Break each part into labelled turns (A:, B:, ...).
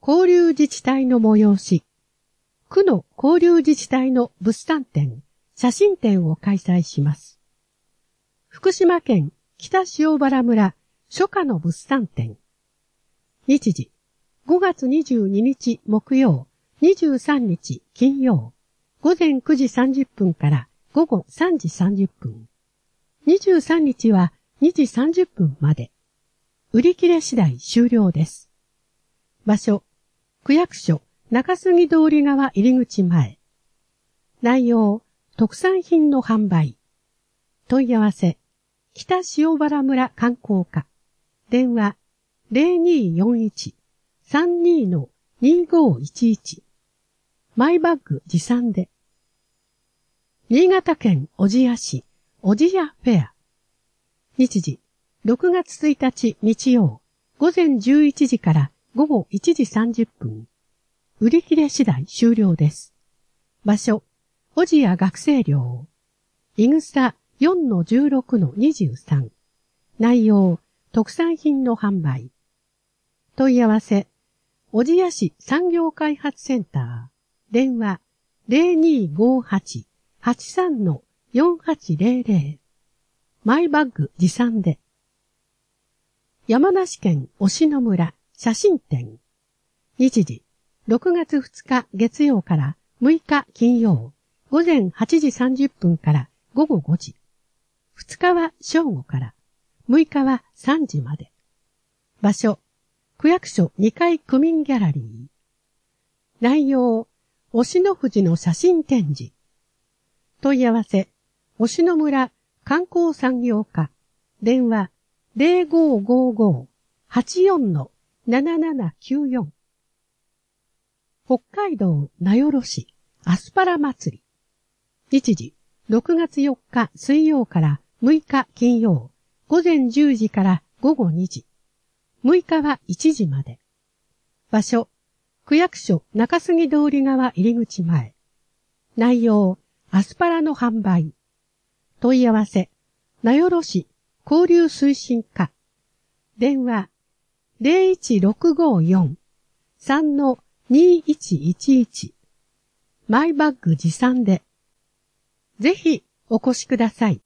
A: 交流自治体の催し、区の交流自治体の物産展、写真展を開催します。福島県北塩原村初夏の物産展。日時、5月22日木曜、23日金曜、午前9時30分から午後3時30分。23日は2時30分まで。売り切れ次第終了です。場所、区役所中杉通り側入り口前。内容、特産品の販売。問い合わせ、北塩原村観光課。電話、0241-32-2511。マイバッグ持参で。新潟県小千谷市、小千谷フェア。日時、6月1日日曜、午前11時から午後1時30分。売り切れ次第終了です。場所、小千谷学生寮。いぐさ 4-16-23。内容、特産品の販売。問い合わせ、小千谷市産業開発センター。電話、0258-83-4800。マイバッグ持参で。山梨県忍野村写真展。日時、6月2日月曜から6日金曜、午前8時30分から午後5時。2日は正午から、6日は3時まで。場所、区役所2階区民ギャラリー。内容、忍野富士の写真展示。問い合わせ、忍野村観光産業課。電話、0555-84-7794。北海道名寄市アスパラ祭り。日時、6月4日水曜から6日金曜、午前10時から午後2時。6日は1時まで。場所、区役所中杉通り側入り口前。内容、アスパラの販売。問い合わせ、名寄市交流推進課。電話、01654-3-2111。マイバッグ持参で。ぜひお越しください。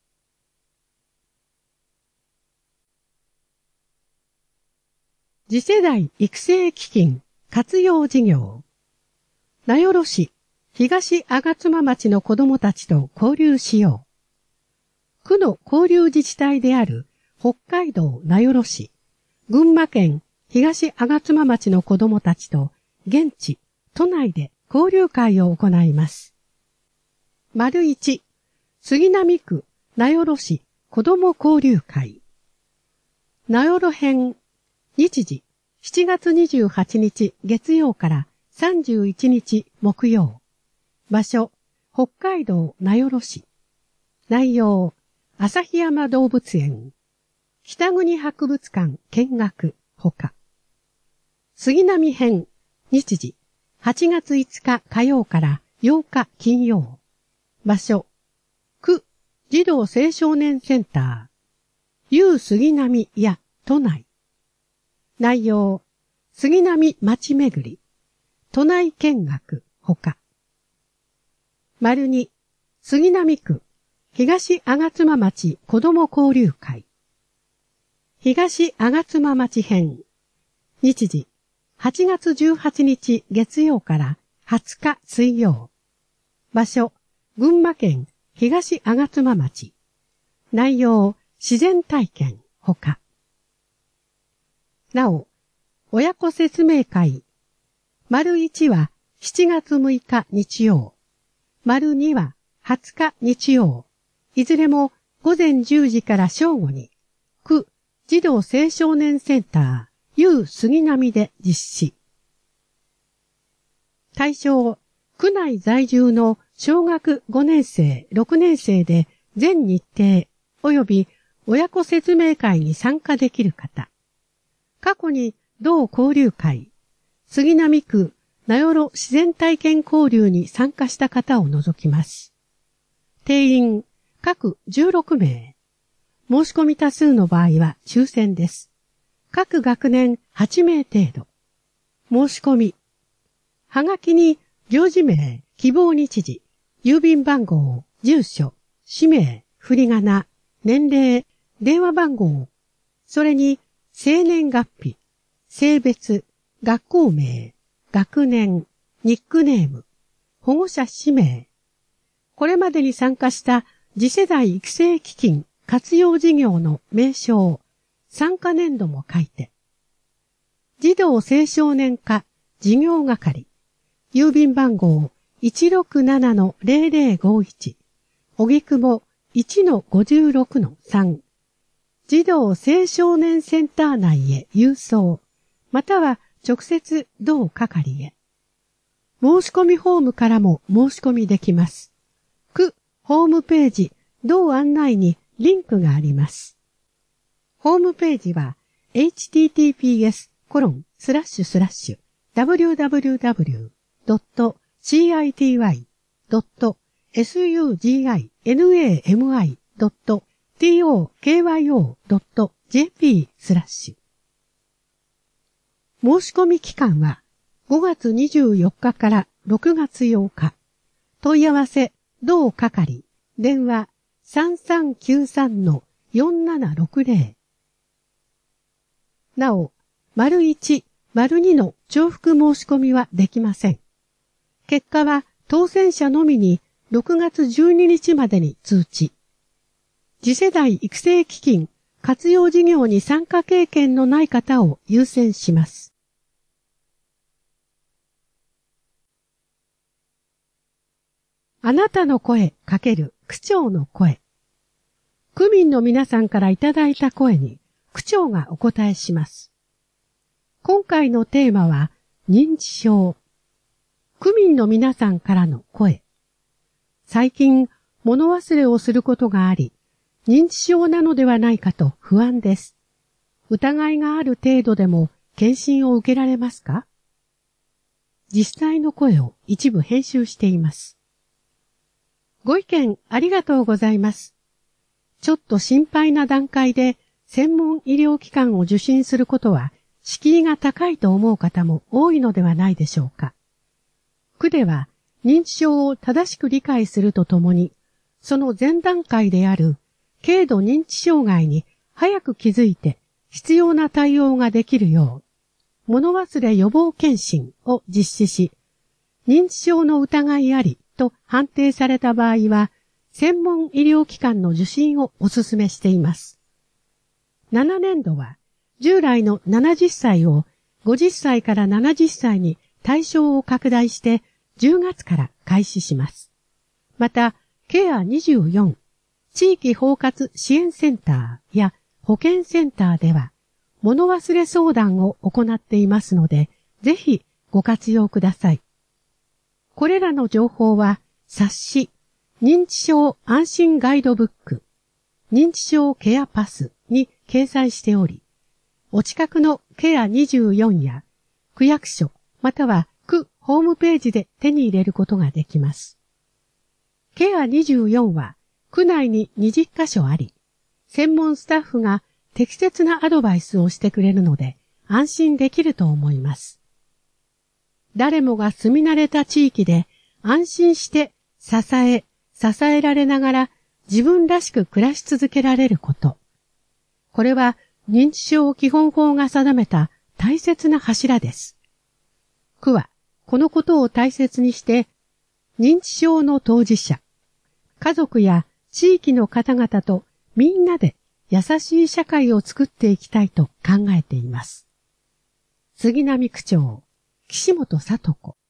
A: 次世代育成基金活用事業。名寄市東吾妻町の子どもたちと交流しよう。区の交流自治体である北海道名寄市、群馬県東吾妻町の子どもたちと現地、都内で交流会を行います。1、杉並区名寄市子ども交流会。名寄編、日時、7月28日月曜から31日木曜。場所、北海道名寄市。内容、旭山動物園。北国博物館見学ほか。杉並編、日時、8月5日火曜から8日金曜。場所、区児童青少年センター。U 杉並や都内。内容、杉並町巡り。都内見学ほか。2、杉並区東吾妻町子ども交流会。東吾妻町編。日時、8月18日月曜から20日水曜。場所、群馬県東吾妻町。内容、自然体験ほか。なお、親子説明会。1は7月6日日曜。2は20日日曜。いずれも午前10時から正午に、区児童青少年センター U 杉並で実施。対象、区内在住の小学5年生、6年生で全日程及び親子説明会に参加できる方。過去に同交流会、杉並区名寄自然体験交流に参加した方を除きます。定員、各16名。申し込み多数の場合は抽選です。各学年8名程度。 申し込み。はがきに行事名、希望日時、郵便番号、住所、氏名、振り仮名、年齢、電話番号、それに生年月日、性別、学校名、学年、ニックネーム、保護者氏名、これまでに参加した次世代育成基金活用事業の名称、参加年度も書いて、児童青少年課事業係、郵便番号 167-0051、荻窪 1-56-3、児童青少年センター内へ郵送、または直接同係へ。申し込みフォームからも申し込みできます。区ホームページ同案内にリンクがあります。ホームページは https://www.city.sugimi.tokyo.jp/ 申し込み期間は5月24日から6月8日。問い合わせ、同係、電話 3393-4760。なお、01、02の重複申し込みはできません。結果は当選者のみに6月12日までに通知。次世代育成基金活用事業に参加経験のない方を優先します。あなたの声×区長の声。区民の皆さんからいただいた声に区長がお答えします。今回のテーマは認知症。区民の皆さんからの声。最近物忘れをすることがあり、認知症なのではないかと不安です。疑いがある程度でも検診を受けられますか？実際の声を一部編集しています。ご意見ありがとうございます。ちょっと心配な段階で専門医療機関を受診することは敷居が高いと思う方も多いのではないでしょうか。区では認知症を正しく理解するとともに、その前段階である軽度認知障害に早く気づいて必要な対応ができるよう、物忘れ予防検診を実施し、認知症の疑いありと判定された場合は、専門医療機関の受診をお勧めしています。7年度は、従来の70歳を50歳から70歳に対象を拡大して10月から開始します。また、ケア24、地域包括支援センターや保健センターでは、物忘れ相談を行っていますので、ぜひご活用ください。これらの情報は冊子、認知症安心ガイドブック、認知症ケアパスに掲載しており、お近くのケア24や区役所または区ホームページで手に入れることができます。ケア24は区内に20カ所あり、専門スタッフが適切なアドバイスをしてくれるので安心できると思います。誰もが住み慣れた地域で安心して支えられながら自分らしく暮らし続けられること。これは認知症基本法が定めた大切な柱です。区はこのことを大切にして認知症の当事者、家族や地域の方々とみんなで優しい社会を作っていきたいと考えています。杉並区長、岸本聡子。